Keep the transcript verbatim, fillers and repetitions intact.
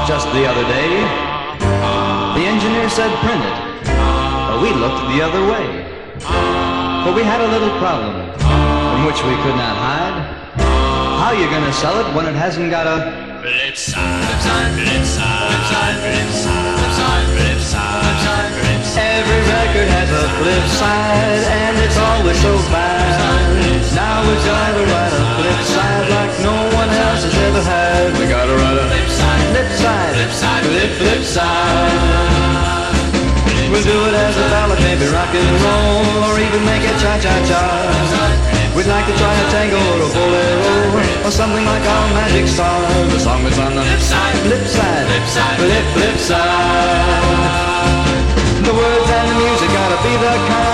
just the other day. The engineer said print it, but we looked the other way. For we had a little problem from which we could not hide. How you gonna sell it when it hasn't got a flip side, flip side, flip side, flip side, flip side, flip side, flip side, flip side. Every record has a flip side, and it's always so bad. Now we gotta write a flip side like no one else has ever had. We gotta write a flip side, flip side, flip side, flip, flip side. We'll do it as a ballad, maybe rock and roll, or even make it cha-cha-cha. We'd like to try a tango or a bolero, or something like our Magic Star. The song is on the flip side, flip side, flip side, flip, flip side. The words and the music gotta be the kind